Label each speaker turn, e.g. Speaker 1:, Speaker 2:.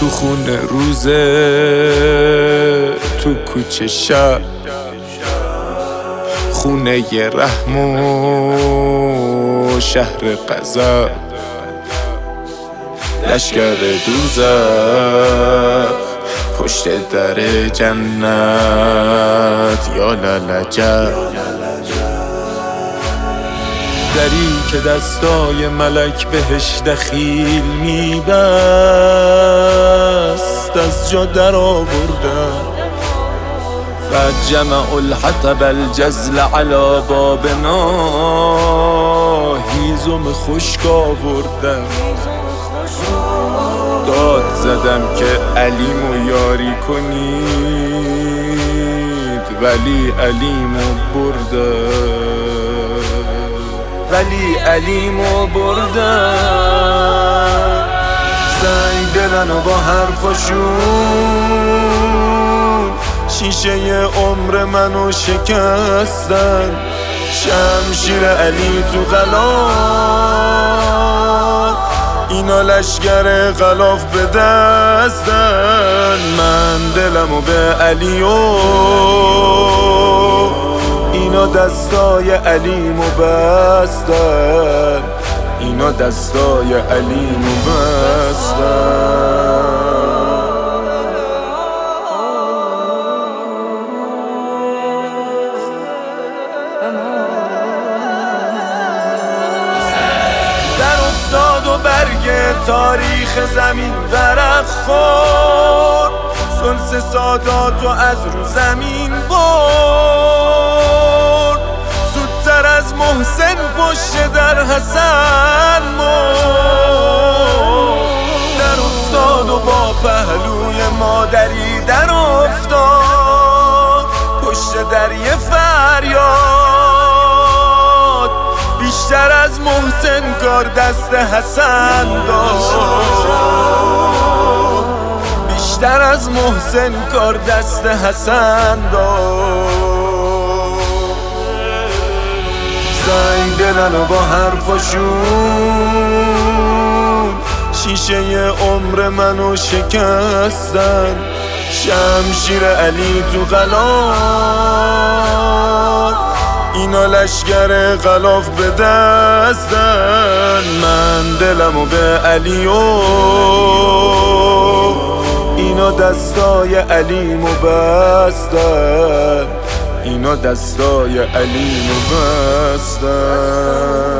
Speaker 1: تو خونه روزه، تو کوچه شب، خونه رحم و شهر غضب، لشکر دوزخ پشت در جنت، یا للجب. دری که دستای ملک بهش دخیل میبست، از جا در آوردم فجمع الحطب الجزل علی بابنا، هیزم خشک آوردم، داد زدم که علیمو یاری کنید، ولی علیمو بردم، سنگ دلن و با حرفاشون شیشه عمر منو شکستن، شمشیر علی تو غلاف، اینا لشگر غلاف به دستن، من دلمو به علی و اینا دستای علیمو بستن، اینا دستای علیمو بستن. در افتاد و برگ تاریخ زمین ورق خورد، سلس ساداتو از رو زمین برد، زودتر از محسن پشت در حسن مرد، در افتاد و با پهلوی مادری در افتاد، پشت در یه فریاد، بیشتر از محسن کار دست حسن داشت، بیشتر از محسن کار دست حسن داشت، سنگ دلن و با حرفاشون شیشه عمر منو شکستن، شمشیر علی تو غلاف، اینا لشگر غلاف به دستن، من دلمو به علی و اینا دستای علیمو بستن، اینا دستای علیمو بستن.